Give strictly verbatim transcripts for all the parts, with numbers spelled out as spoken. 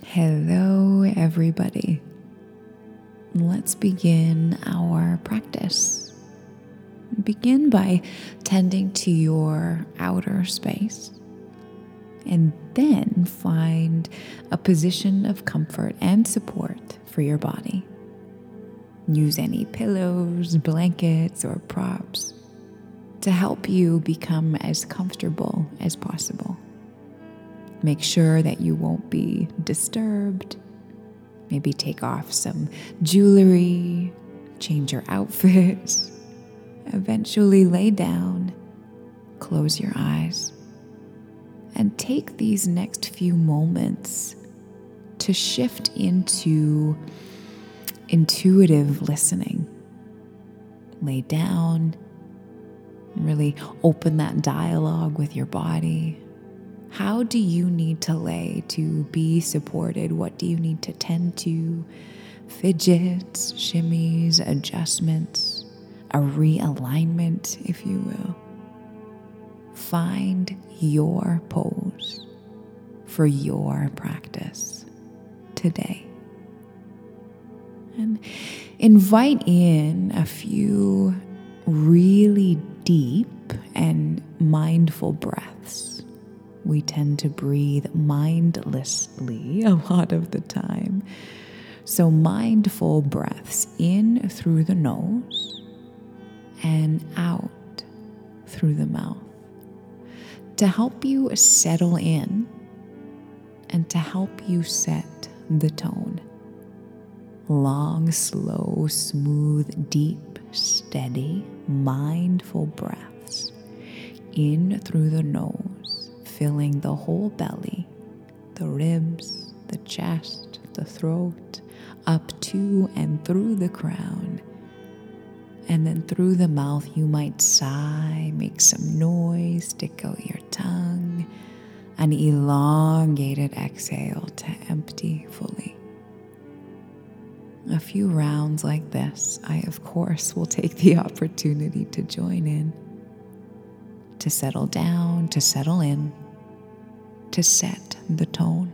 Hello, everybody. Let's begin our practice. Begin by tending to your outer space, and then find a position of comfort and support for your body. Use any pillows, blankets, or props to help you become as comfortable as possible. Make sure that you won't be disturbed. Maybe take off some jewelry, change your outfits. Eventually lay down, close your eyes, and take these next few moments to shift into intuitive listening. Lay down, really open that dialogue with your body. How do you need to lay to be supported? What do you need to tend to? Fidgets, shimmies, adjustments, a realignment, if you will. Find your pose for your practice today. And invite in a few really deep and mindful breaths. We tend to breathe mindlessly a lot of the time. So mindful breaths in through the nose and out through the mouth to help you settle in and to help you set the tone. Long, slow, smooth, deep, steady, mindful breaths in through the nose, filling the whole belly, the ribs, the chest, the throat, up to and through the crown. And then through the mouth, you might sigh, make some noise, stick out your tongue, an elongated exhale to empty fully. A few rounds like this, I of course will take the opportunity to join in, to settle down, to settle in, to set the tone.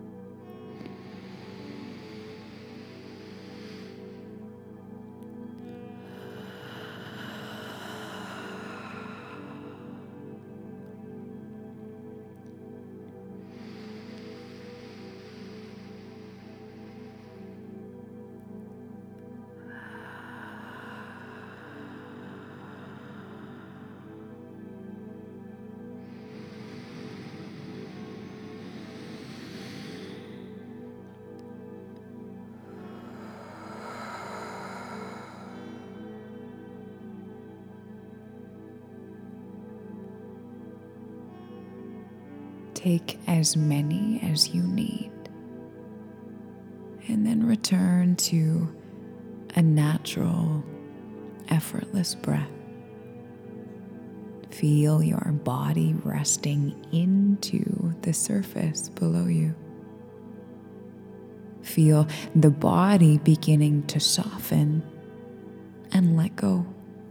Take as many as you need, and then return to a natural, effortless breath. Feel your body resting into the surface below you. Feel the body beginning to soften and let go.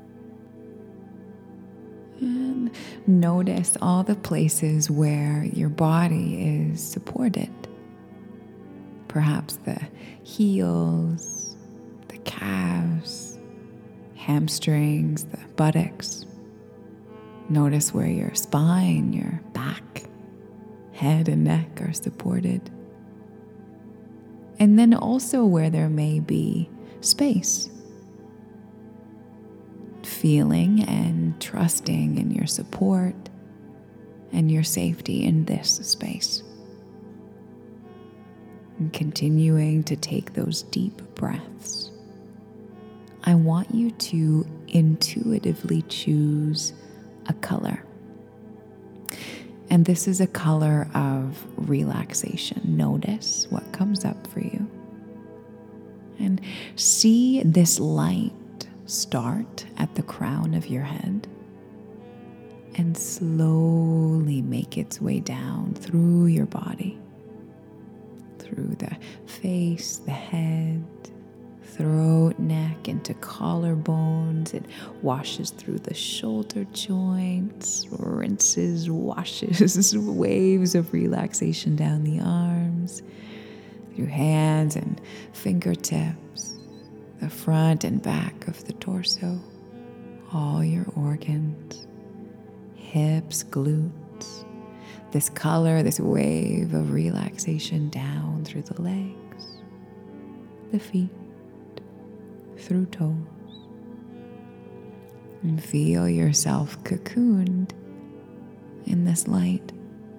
And notice all the places where your body is supported. Perhaps the heels, the calves, hamstrings, the buttocks. Notice where your spine, your back, head and neck are supported. And then also where there may be space. Feeling and trusting in your support and your safety in this space. And continuing to take those deep breaths, I want you to intuitively choose a color. And this is a color of relaxation. Notice what comes up for you. And see this light start at the crown of your head and slowly make its way down through your body, through the face, the head, throat, neck, into collarbones. It washes through the shoulder joints, rinses, washes, waves of relaxation down the arms. your hands and fingertips, the front and back of the torso, all your organs, hips, glutes, this color, this wave of relaxation down through the legs, the feet, through toes. And feel yourself cocooned in this light.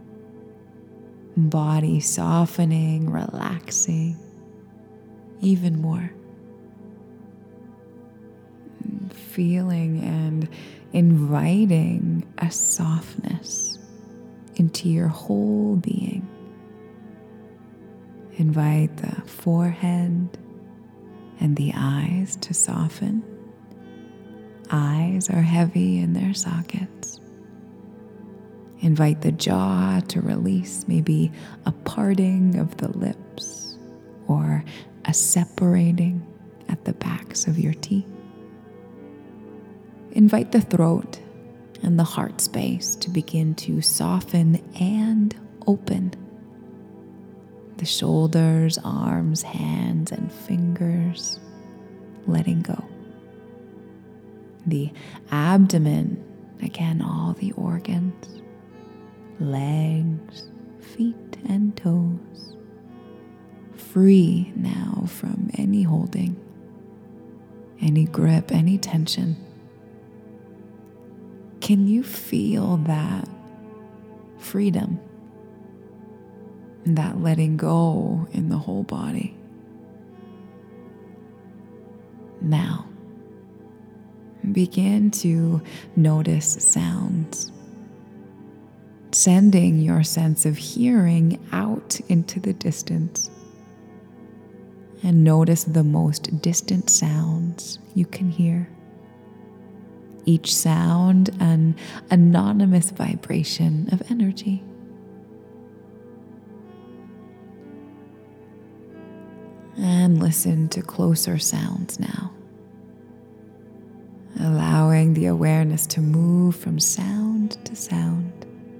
Body softening, relaxing even more. Feeling and inviting a softness into your whole being. Invite the forehead and the eyes to soften. Eyes are heavy in their sockets. Invite the jaw to release, maybe a parting of the lips or a separating at the backs of your teeth. Invite the throat and the heart space to begin to soften and open. The shoulders, arms, hands, and fingers letting go. The abdomen, again, all the organs, legs, feet, and toes, free now from any holding, any grip, any tension. Can you feel that freedom, that letting go in the whole body? Now, begin to notice sounds, sending your sense of hearing out into the distance. And notice the most distant sounds you can hear. Each sound an anonymous vibration of energy. And listen to closer sounds now, allowing the awareness to move from sound to sound.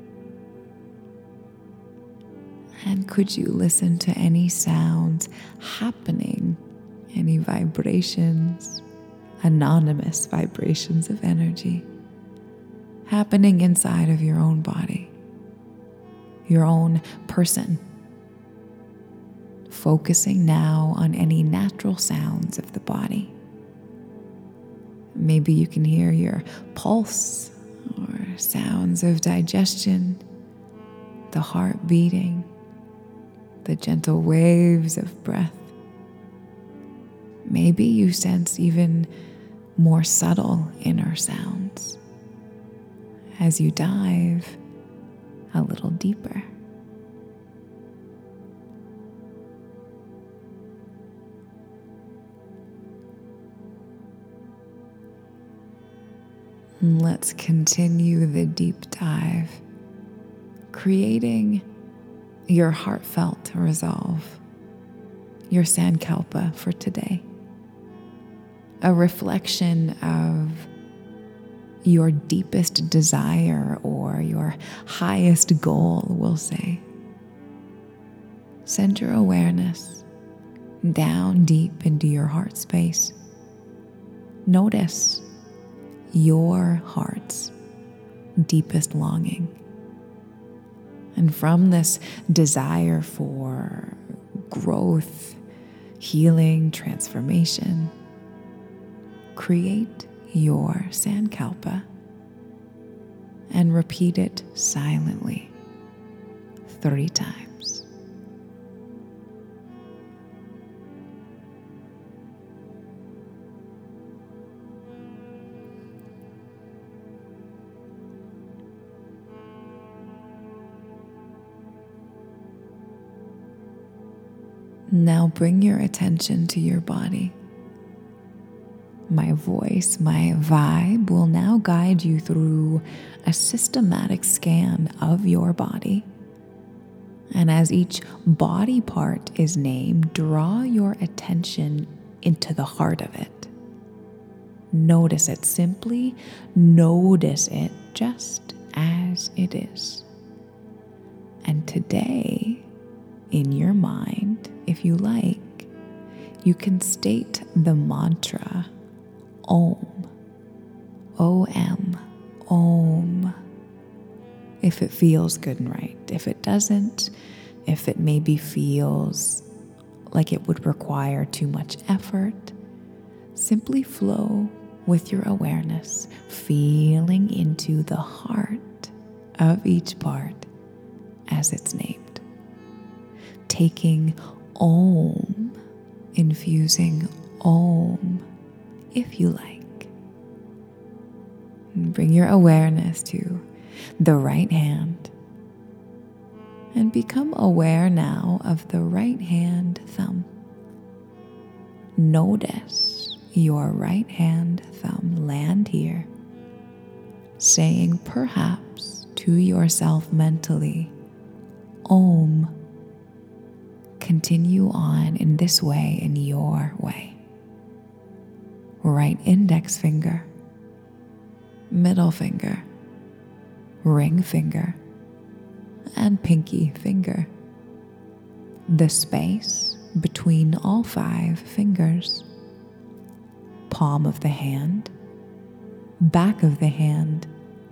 And could you listen to any sounds happening, any vibrations, anonymous vibrations of energy happening inside of your own body, your own person? Focusing now on any natural sounds of the body. Maybe you can hear your pulse or sounds of digestion, the heart beating, the gentle waves of breath. Maybe you sense even more subtle inner sounds as you dive a little deeper. Let's continue the deep dive, creating your heartfelt resolve, your Sankalpa for today. A reflection of your deepest desire or your highest goal, we'll say. Send your awareness down deep into your heart space. Notice your heart's deepest longing. And from this desire for growth, healing, transformation, create your Sankalpa and repeat it silently three times. Now bring your attention to your body. My voice, my vibe will now guide you through a systematic scan of your body. And as each body part is named, draw your attention into the heart of it. Notice it, simply notice it just as it is. And today, in your mind, if you like, you can state the mantra Om, O M, Om, if it feels good and right. If it doesn't, if it maybe feels like it would require too much effort, simply flow with your awareness, feeling into the heart of each part as it's named. Taking Om, infusing Om, if you like. And bring your awareness to the right hand and become aware now of the right hand thumb. Notice your right hand thumb land here, saying perhaps to yourself mentally, Om. Continue on in this way, in your way. Right index finger, middle finger, ring finger, and pinky finger. The space between all five fingers. Palm of the hand, back of the hand,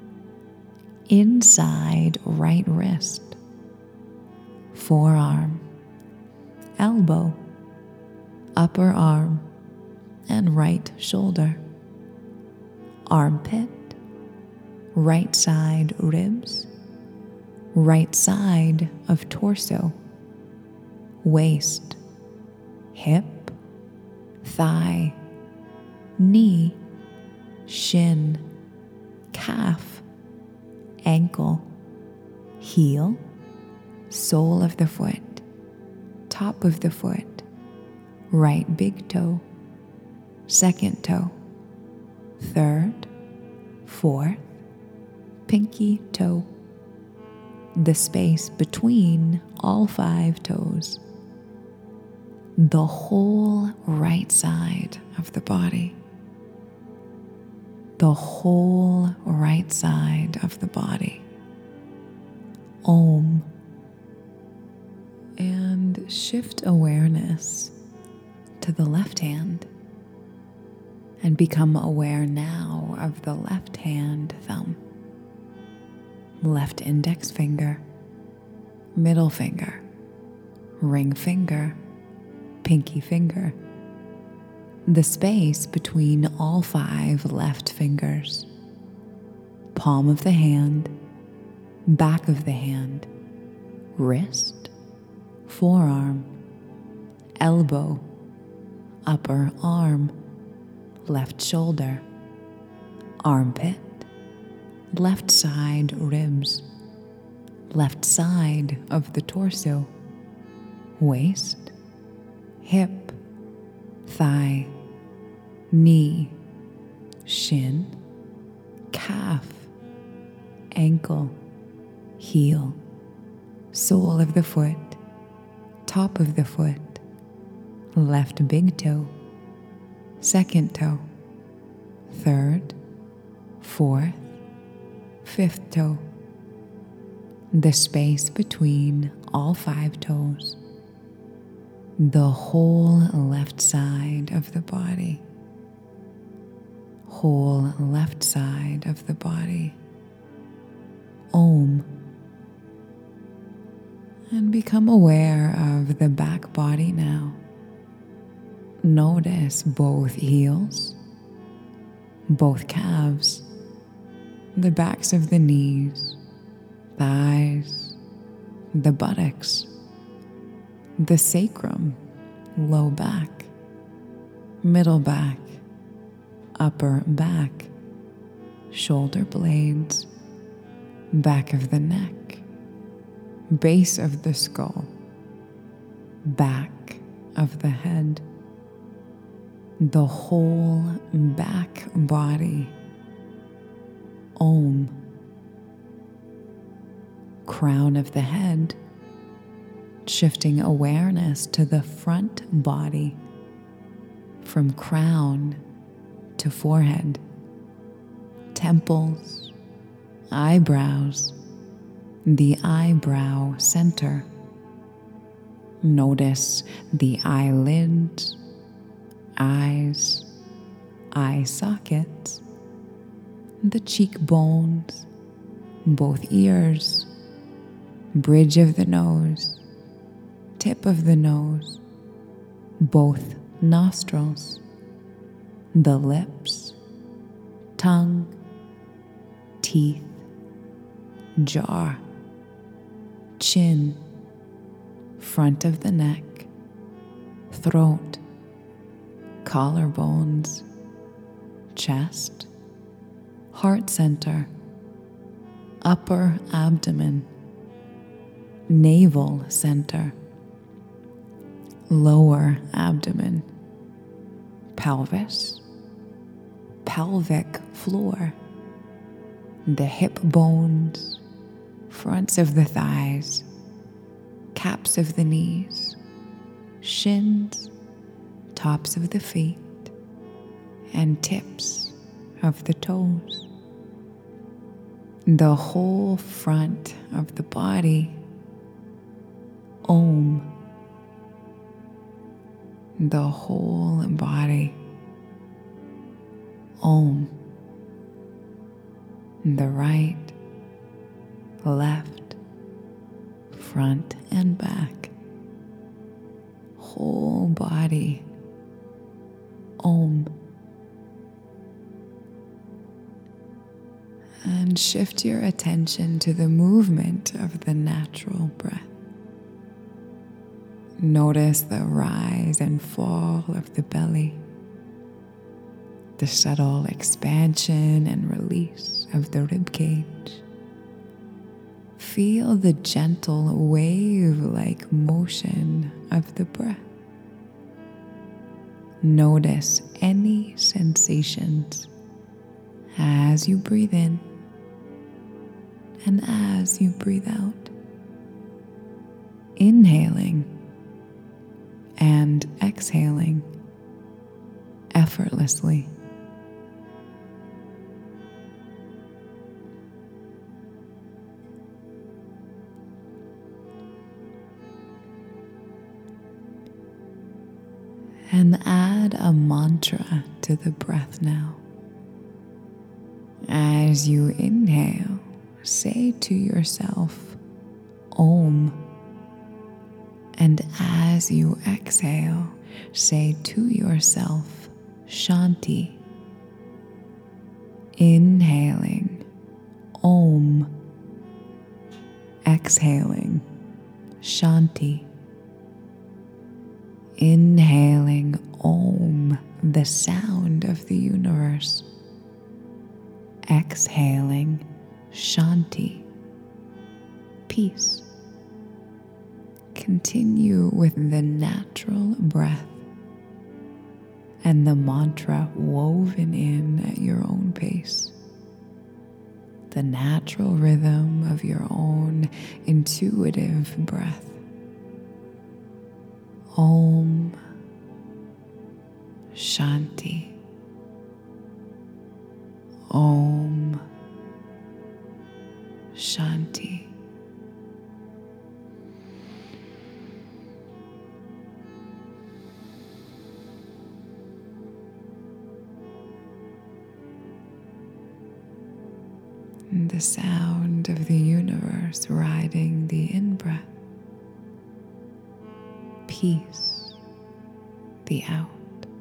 inside right wrist, forearm, elbow, upper arm, and right shoulder, armpit, right side ribs, right side of torso, waist, hip, thigh, knee, shin, calf, ankle, heel, sole of the foot, top of the foot, right big toe, second toe, third, fourth, pinky toe, the space between all five toes, the whole right side of the body, the whole right side of the body. Om. And shift awareness to the left hand and become aware now of the left hand thumb, left index finger, middle finger, ring finger, pinky finger, the space between all five left fingers, palm of the hand, back of the hand, wrist, forearm, elbow, upper arm, left shoulder, armpit, left side ribs, left side of the torso, waist, hip, thigh, knee, shin, calf, ankle, heel, sole of the foot, top of the foot, left big toe, second toe, third, fourth, fifth toe, the space between all five toes, the whole left side of the body, whole left side of the body. Om. And become aware of the back body now. Notice both heels, both calves, the backs of the knees, thighs, the buttocks, the sacrum, low back, middle back, upper back, shoulder blades, back of the neck, base of the skull, back of the head, the whole back body. Om. Crown of the head, shifting awareness to the front body, from crown to forehead, temples, eyebrows, the eyebrow center, Notice the eyelids, eyes, eye sockets, the cheekbones, both ears, bridge of the nose, tip of the nose, both nostrils, the lips, tongue, teeth, jaw, chin, front of the neck, throat, collarbones, chest, heart center, upper abdomen, navel center, lower abdomen, pelvis, pelvic floor, the hip bones, fronts of the thighs, caps of the knees, shins, tops of the feet, and tips of the toes. The whole front of the body, Om. The whole body, Om. The right, left, front and back, whole body, Om. And shift your attention to the movement of the natural breath. Notice the rise and fall of the belly, the subtle expansion and release of the rib cage. Feel the gentle wave-like motion of the breath. Notice any sensations as you breathe in and as you breathe out. Inhaling and exhaling effortlessly. And add a mantra to the breath now. As you inhale, say to yourself, Om. And as you exhale, say to yourself, Shanti. Inhaling, Om. Exhaling, Shanti. Inhaling, Om, the sound of the universe. Exhaling, Shanti, peace. Continue with the natural breath and the mantra woven in at your own pace. The natural rhythm of your own intuitive breath. Om Shanti. Om Shanti. The sound of the universe riding the in-breath. Peace, the out.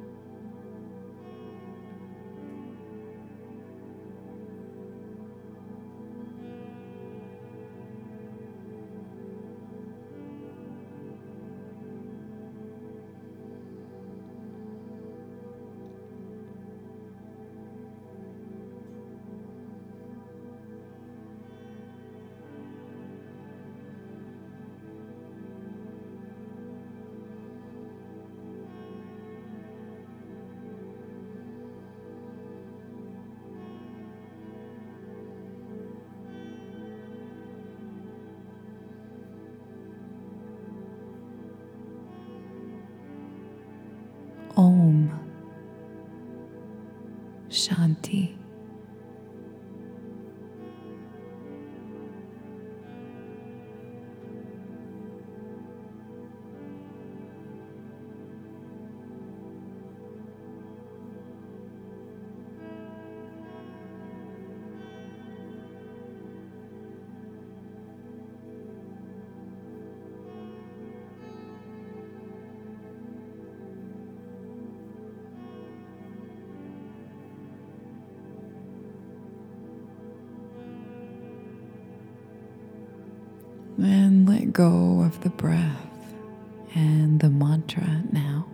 Om Shanti. And let go of the breath and the mantra now.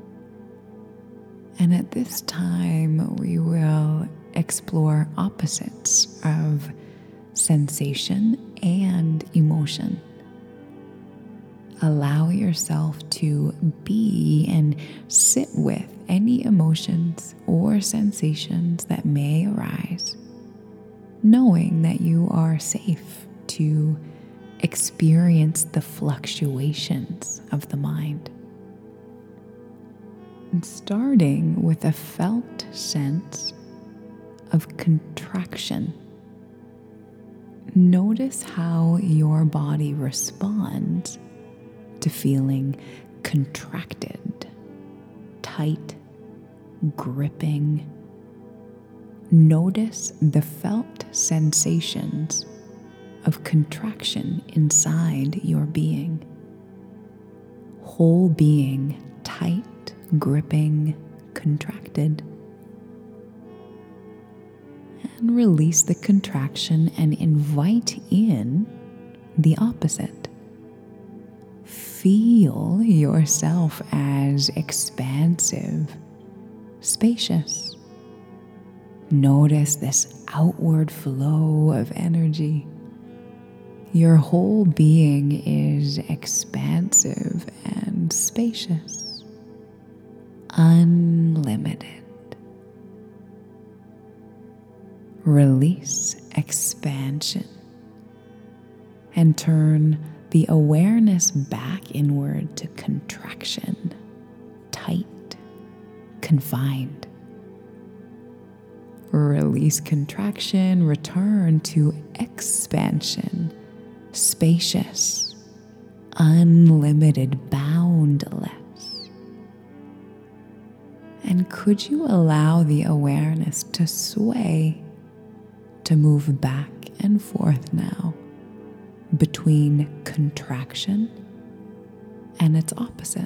And at this time, we will explore opposites of sensation and emotion. Allow yourself to be and sit with any emotions or sensations that may arise, knowing that you are safe to experience the fluctuations of the mind. And starting with a felt sense of contraction. Notice how your body responds to feeling contracted, tight, gripping. Notice the felt sensations of contraction inside your being. Whole being tight, gripping, contracted. And release the contraction and invite in the opposite. Feel yourself as expansive, spacious. Notice this outward flow of energy. Your whole being is expansive and spacious, unlimited. Release expansion and turn the awareness back inward to contraction, tight, confined. Release contraction, return to expansion, spacious, unlimited, boundless. And could you allow the awareness to sway, to move back and forth now between contraction and its opposite,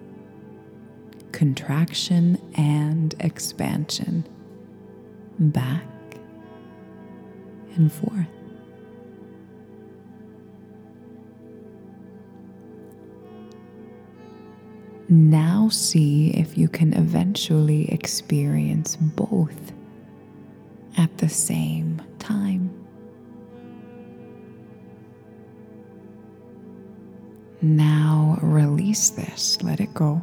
contraction and expansion, back and forth. Now see if you can eventually experience both at the same time. Now release this, let it go.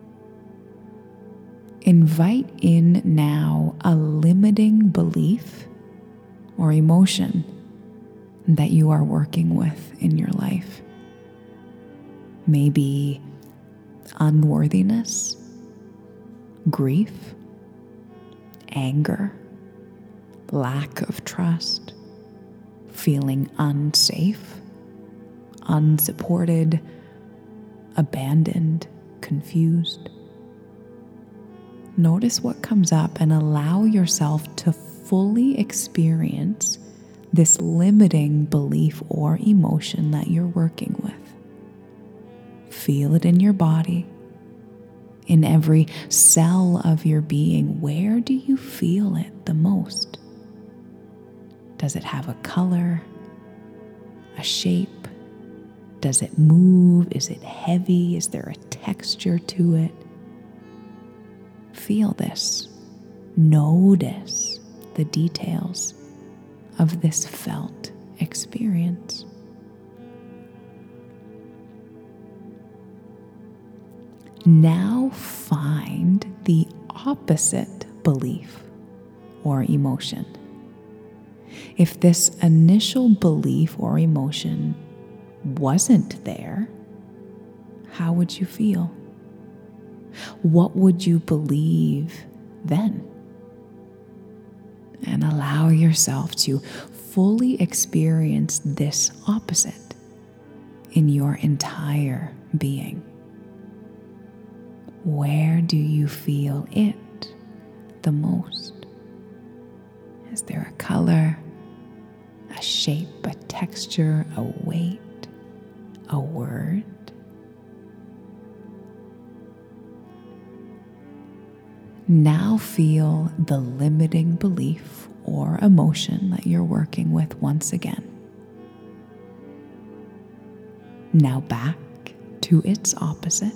Invite in now a limiting belief or emotion that you are working with in your life. Maybe unworthiness, grief, anger, lack of trust, feeling unsafe, unsupported, abandoned, confused. Notice what comes up and allow yourself to fully experience this limiting belief or emotion that you're working with. Feel it in your body, in every cell of your being. Where do you feel it the most? Does it have a color, a shape? Does it move? Is it heavy? Is there a texture to it? Feel this. Notice the details of this felt experience. Now find the opposite belief or emotion. If this initial belief or emotion wasn't there, how would you feel? What would you believe then? And allow yourself to fully experience this opposite in your entire being. Where do you feel it the most? Is there a color, a shape, a texture, a weight, a word? Now feel the limiting belief or emotion that you're working with once again. Now back to its opposite.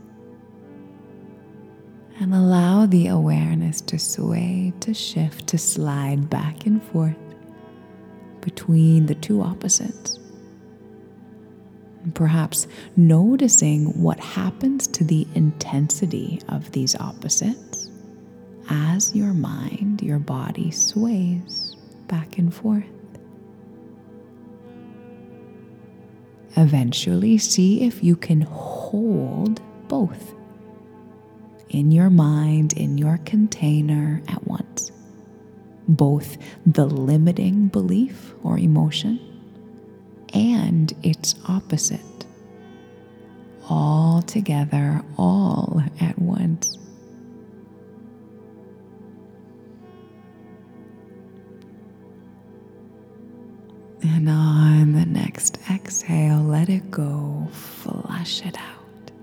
And allow the awareness to sway, to shift, to slide back and forth between the two opposites. And perhaps noticing what happens to the intensity of these opposites as your mind, your body sways back and forth. Eventually, see if you can hold both in your mind, in your container at once. Both the limiting belief or emotion and its opposite. All together, all at once. And on the next exhale, let it go, flush it out.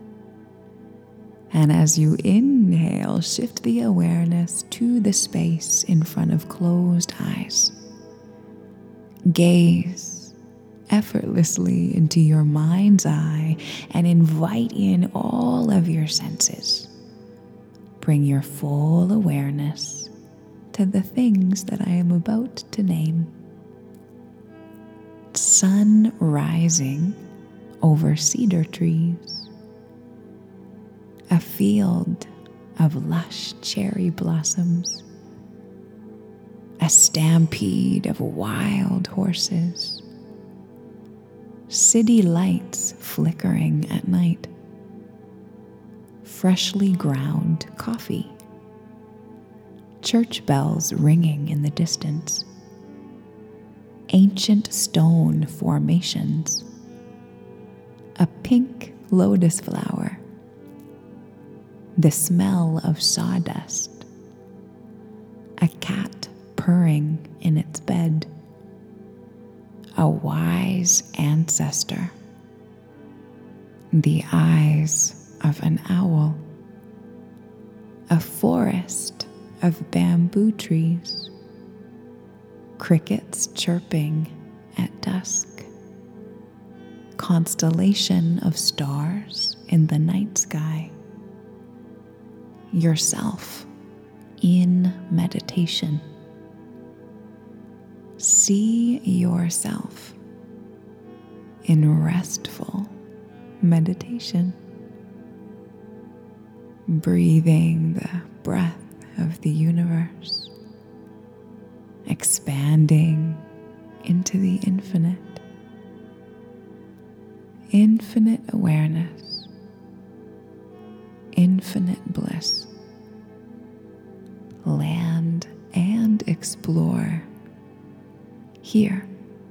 And as you inhale, shift the awareness to the space in front of closed eyes. Gaze effortlessly into your mind's eye and invite in all of your senses. Bring your full awareness to the things that I am about to name. Sun rising over cedar trees. A field of lush cherry blossoms. A stampede of wild horses. City lights flickering at night. Freshly ground coffee. Church bells ringing in the distance. Ancient stone formations. A pink lotus flower. The smell of sawdust. A cat purring in its bed. A wise ancestor. The eyes of an owl. A forest of bamboo trees. Crickets chirping at dusk. Constellation of stars in the night sky. Yourself in meditation. See yourself in restful meditation. Breathing the breath of the universe. Expanding into the infinite. Infinite awareness. Infinite bliss. Land and explore here.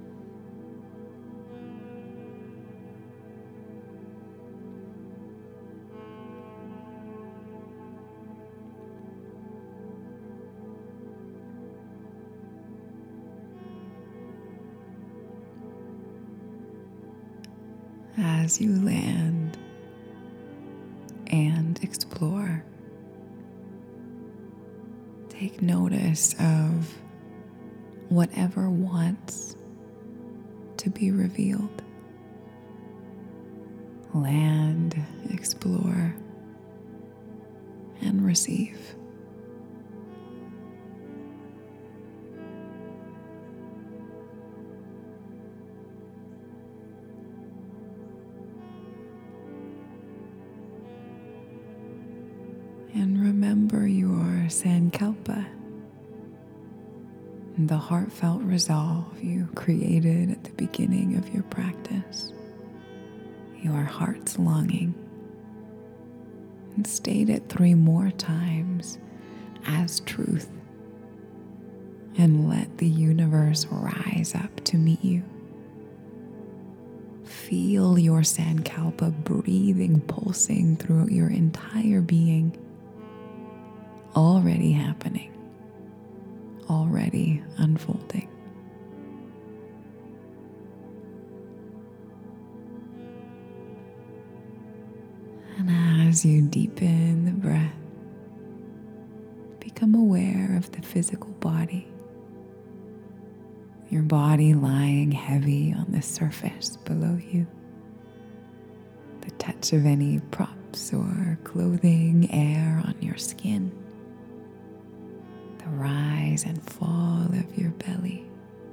As you land and explore, take notice of whatever wants to be revealed. Land, explore, and receive. And remember your Sankalpa, the heartfelt resolve you created at the beginning of your practice, your heart's longing, and state it three more times as truth, and let the universe rise up to meet you. Feel your Sankalpa breathing, pulsing throughout your entire being. Already happening, already unfolding. And as you deepen the breath, become aware of the physical body. Your body lying heavy on the surface below you. touch of any props or clothing, air on your skin, the rise and fall of your belly.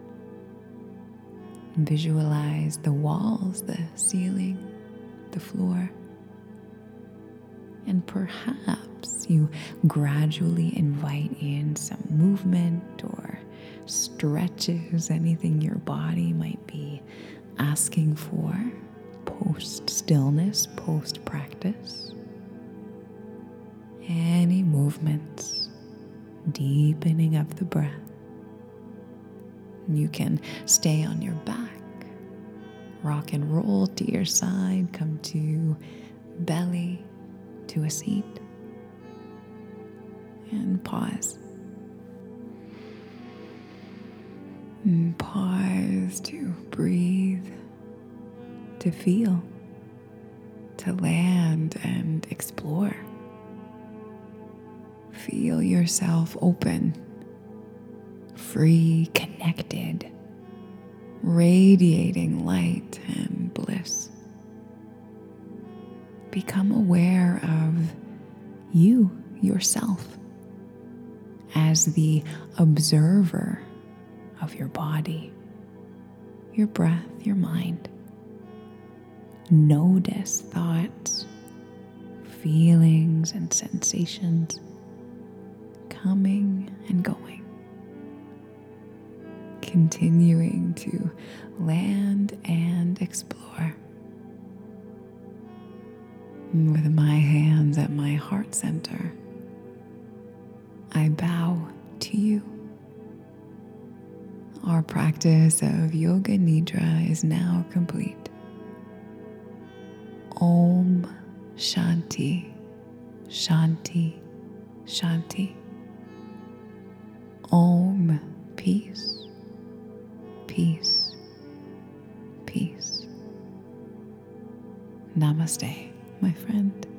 Visualize the walls, the ceiling, the floor. And perhaps you gradually invite in some movement or stretches, anything your body might be asking for post stillness, post practice. Any movements, deepening of the breath. You can stay on your back, rock and roll to your side, come to belly, to a seat, and pause. And pause to breathe, to feel, to land and explore. Feel yourself open, free, connected, radiating light and bliss. Become aware of you, yourself, as the observer of your body, your breath, your mind. Notice thoughts, feelings, and sensations coming and going. Continuing to land and explore. With my hands at my heart center, I bow to you. Our practice of Yoga Nidra is now complete. Om Shanti, Shanti, Shanti. Om, peace, peace, peace. Namaste, my friend.